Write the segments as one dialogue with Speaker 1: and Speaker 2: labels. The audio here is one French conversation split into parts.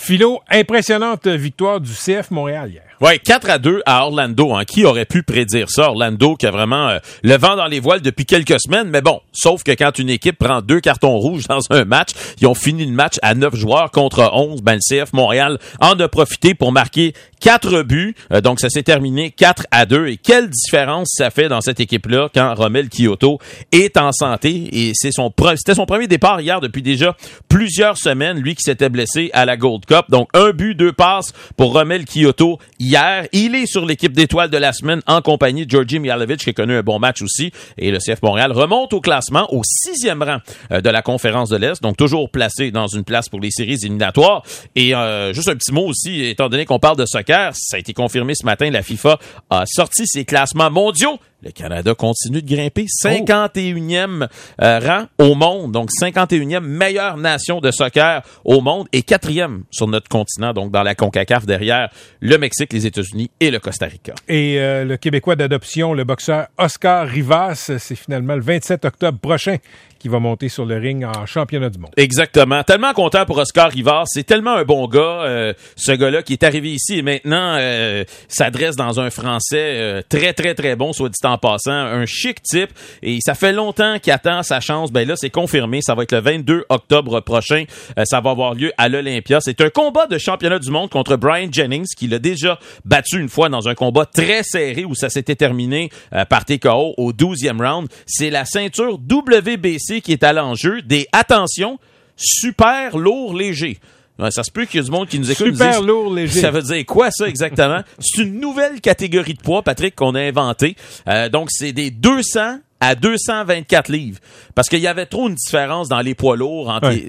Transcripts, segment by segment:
Speaker 1: Philo, impressionnante victoire du CF Montréal hier.
Speaker 2: Ouais, 4-2 à Orlando. Qui aurait pu prédire ça? Orlando qui a vraiment le vent dans les voiles depuis quelques semaines. Mais bon, sauf que quand une équipe prend 2 cartons rouges dans un match, ils ont fini le match à 9 joueurs contre 11. Ben, le CF Montréal en a profité pour marquer 4 buts. Donc, ça s'est terminé 4-2. Et quelle différence ça fait dans cette équipe-là quand Romel Kyoto est en santé. Et c'était son premier départ hier depuis déjà plusieurs semaines. Lui qui s'était blessé à la Gold Cup. Donc, 1 but, 2 passes pour Romel Kyoto hier. Il est sur l'équipe d'étoiles de la semaine en compagnie de Georgi Mihailovic qui a connu un bon match aussi. Et le CF Montréal remonte au classement au 6e rang de la conférence de l'Est. Donc, toujours placé dans une place pour les séries éliminatoires. Et juste un petit mot aussi, étant donné qu'on parle de soccer, ça a été confirmé ce matin, la FIFA a sorti ses classements mondiaux. Le Canada continue de grimper. 51e rang au monde. Donc, 51e meilleure nation de soccer au monde et 4e sur notre continent. Donc, dans la CONCACAF derrière le Mexique, les États-Unis et le Costa Rica.
Speaker 1: Et le Québécois d'adoption, le boxeur Oscar Rivas, c'est finalement le 27 octobre prochain qui va monter sur le ring en championnat du monde.
Speaker 2: Exactement. Tellement content pour Oscar Rivas. C'est tellement un bon gars, ce gars-là qui est arrivé ici et maintenant s'adresse dans un français très, très, très bon, soit dit en passant. Un chic type. Et ça fait longtemps qu'il attend sa chance. Ben là, c'est confirmé. Ça va être le 22 octobre prochain. Ça va avoir lieu à l'Olympia. C'est un combat de championnat du monde contre Brian Jennings qui l'a déjà battu une fois dans un combat très serré où ça s'était terminé par TKO au 12e round. C'est la ceinture WBC qui est à l'enjeu des, attention, super lourd léger. Ça se peut qu'il y ait du monde qui nous écoute.
Speaker 1: Super lourd léger.
Speaker 2: Ça veut dire quoi, ça, exactement? C'est une nouvelle catégorie de poids, Patrick, qu'on a inventée. Donc, c'est des 200 à 224 livres. Parce qu'il y avait trop une différence dans les poids lourds.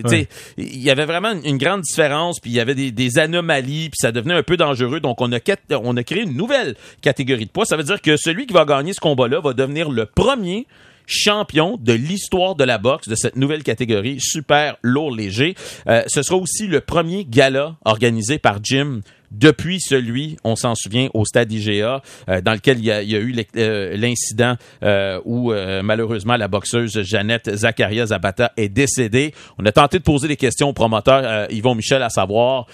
Speaker 2: Il y avait vraiment une grande différence, puis il y avait des anomalies, puis ça devenait un peu dangereux. Donc, on a créé une nouvelle catégorie de poids. Ça veut dire que celui qui va gagner ce combat-là va devenir le premier champion de l'histoire de la boxe de cette nouvelle catégorie super lourd léger. Ce sera aussi le premier gala organisé par Jim depuis celui, on s'en souvient, au stade IGA, dans lequel il y a eu l'incident où malheureusement la boxeuse Jeannette Zakaria Zabata est décédée. On a tenté de poser des questions au promoteur Yvon Michel à savoir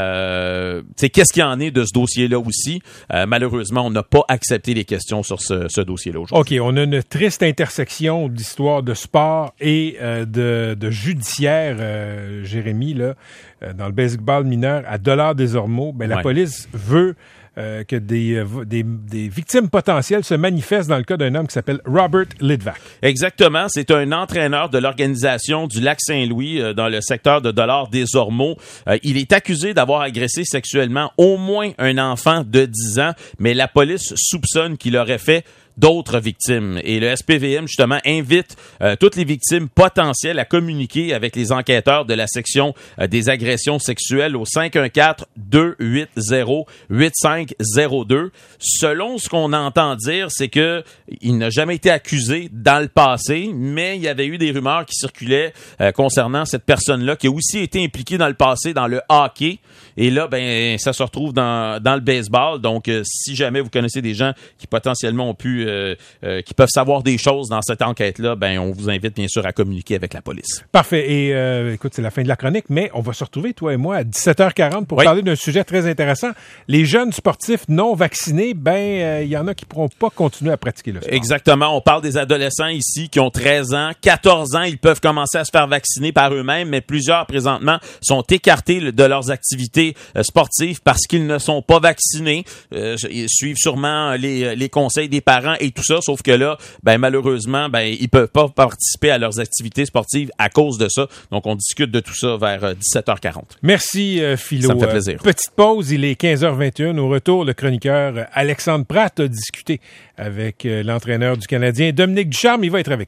Speaker 2: qu'est-ce qu'il y en est de ce dossier-là aussi. Malheureusement, on n'a pas accepté les questions sur ce dossier-là aujourd'hui.
Speaker 1: OK, on a une triste intersection d'histoire de sport et de judiciaire, Jérémy, là, dans le baseball mineur à Dollard-des-Ormeaux. La police veut que des victimes potentielles se manifestent dans le cas d'un homme qui s'appelle Robert Litvak.
Speaker 2: Exactement. C'est un entraîneur de l'organisation du Lac-Saint-Louis dans le secteur de Dollard-des-Ormeaux. Il est accusé d'avoir agressé sexuellement au moins un enfant de 10 ans, mais la police soupçonne qu'il aurait fait d'autres victimes. Et le SPVM, justement, invite toutes les victimes potentielles à communiquer avec les enquêteurs de la section des agressions sexuelles au 514-280-8502. Selon ce qu'on entend dire, c'est que il n'a jamais été accusé dans le passé, mais il y avait eu des rumeurs qui circulaient concernant cette personne-là, qui a aussi été impliquée dans le passé dans le hockey. Et là, ça se retrouve dans le baseball. Donc, si jamais vous connaissez des gens qui potentiellement ont pu qui peuvent savoir des choses dans cette enquête-là, on vous invite bien sûr à communiquer avec la police.
Speaker 1: Parfait. Et écoute, c'est la fin de la chronique, mais on va se retrouver, toi et moi, à 17h40 pour parler d'un sujet très intéressant. Les jeunes sportifs non vaccinés, il y en a qui ne pourront pas continuer à pratiquer le sport.
Speaker 2: Exactement. On parle des adolescents ici qui ont 13 ans, 14 ans. Ils peuvent commencer à se faire vacciner par eux-mêmes, mais plusieurs, présentement, sont écartés de leurs activités sportives parce qu'ils ne sont pas vaccinés. Ils suivent sûrement les conseils des parents et tout ça, sauf que là, malheureusement, ils peuvent pas participer à leurs activités sportives à cause de ça. Donc, on discute de tout ça vers 17h40.
Speaker 1: Merci, Philo.
Speaker 2: Ça me fait plaisir.
Speaker 1: Petite pause, il est 15h21. Au retour, le chroniqueur Alexandre Pratt a discuté avec l'entraîneur du Canadien, Dominique Ducharme. Il va être avec